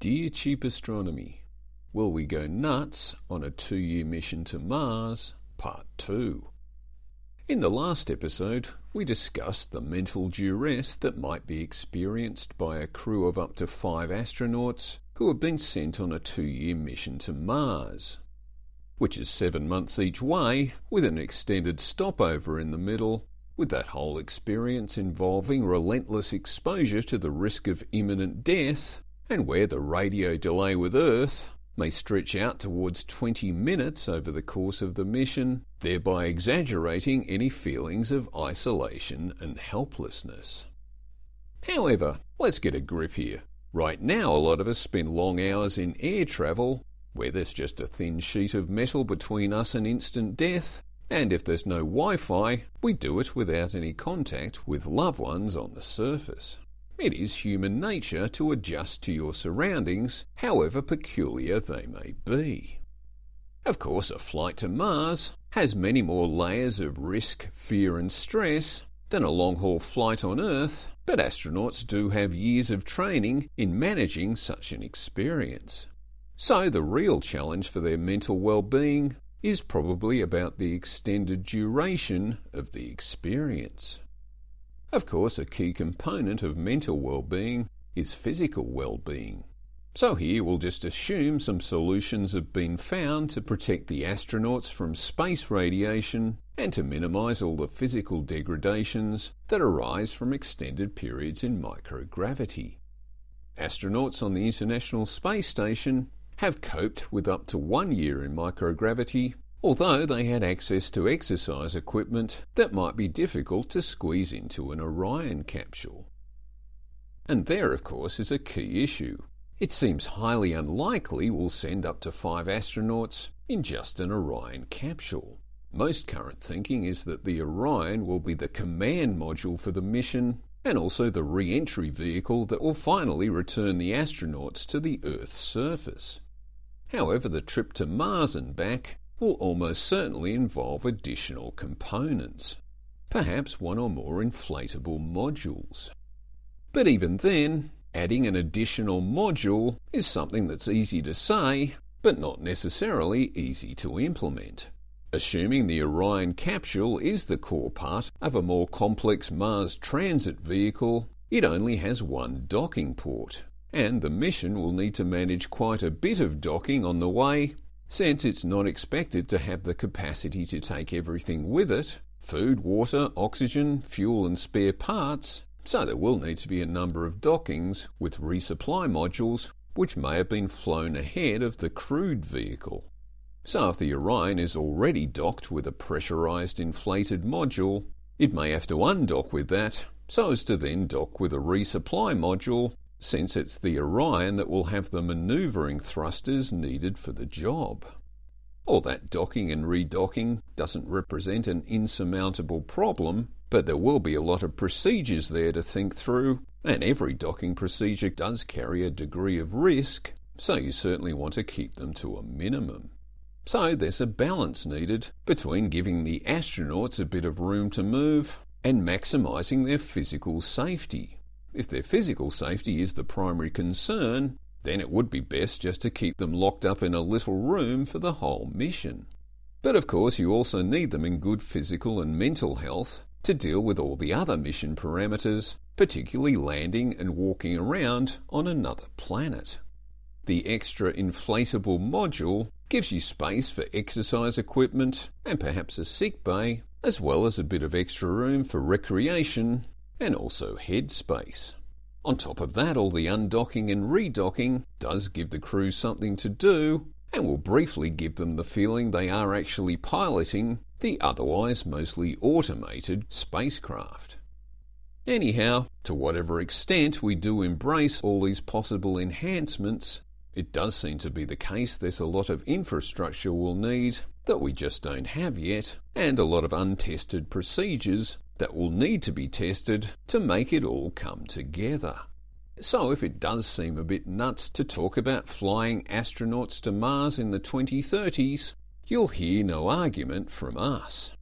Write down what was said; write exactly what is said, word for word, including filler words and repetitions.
Dear Cheap Astronomy, will we go nuts on a two-year mission to Mars, Part two? In the last episode, we discussed the mental duress that might be experienced by a crew of up to five astronauts who have been sent on a two-year mission to Mars, which is seven months each way with an extended stopover in the middle, with that whole experience involving relentless exposure to the risk of imminent death, and where the radio delay with Earth may stretch out towards twenty minutes over the course of the mission, thereby exaggerating any feelings of isolation and helplessness. However, let's get a grip here. Right now, a lot of us spend long hours in air travel, where there's just a thin sheet of metal between us and instant death, and if there's no Wi-Fi, we do it without any contact with loved ones on the surface. It is human nature to adjust to your surroundings, however peculiar they may be. Of course, a flight to Mars has many more layers of risk, fear and stress than a long-haul flight on Earth, but astronauts do have years of training in managing such an experience. So the real challenge for their mental well-being is probably about the extended duration of the experience. Of course, a key component of mental well-being is physical well-being. So here we'll just assume some solutions have been found to protect the astronauts from space radiation and to minimise all the physical degradations that arise from extended periods in microgravity. Astronauts on the International Space Station have coped with up to one year in microgravity, although they had access to exercise equipment that might be difficult to squeeze into an Orion capsule. And there, of course, is a key issue. It seems highly unlikely we'll send up to five astronauts in just an Orion capsule. Most current thinking is that the Orion will be the command module for the mission and also the re-entry vehicle that will finally return the astronauts to the Earth's surface. However, the trip to Mars and back will almost certainly involve additional components, perhaps one or more inflatable modules. But even then, adding an additional module is something that's easy to say, but not necessarily easy to implement. Assuming the Orion capsule is the core part of a more complex Mars transit vehicle, it only has one docking port, and the mission will need to manage quite a bit of docking on the way, since it's not expected to have the capacity to take everything with it: food, water, oxygen, fuel and spare parts, so there will need to be a number of dockings with resupply modules which may have been flown ahead of the crewed vehicle. So if the Orion is already docked with a pressurized inflated module, it may have to undock with that so as to then dock with a resupply module, since it's the Orion that will have the manoeuvring thrusters needed for the job. All that docking and redocking doesn't represent an insurmountable problem, but there will be a lot of procedures there to think through, and every docking procedure does carry a degree of risk, so you certainly want to keep them to a minimum. So there's a balance needed between giving the astronauts a bit of room to move and maximising their physical safety. If their physical safety is the primary concern, then it would be best just to keep them locked up in a little room for the whole mission. But of course you also need them in good physical and mental health to deal with all the other mission parameters, particularly landing and walking around on another planet. The extra inflatable module gives you space for exercise equipment and perhaps a sick bay, as well as a bit of extra room for recreation and also head space. On top of that, all the undocking and redocking does give the crew something to do and will briefly give them the feeling they are actually piloting the otherwise mostly automated spacecraft. Anyhow, to whatever extent we do embrace all these possible enhancements, it does seem to be the case there's a lot of infrastructure we'll need that we just don't have yet, and a lot of untested procedures that will need to be tested to make it all come together. So if it does seem a bit nuts to talk about flying astronauts to Mars in the twenty thirties, you'll hear no argument from us.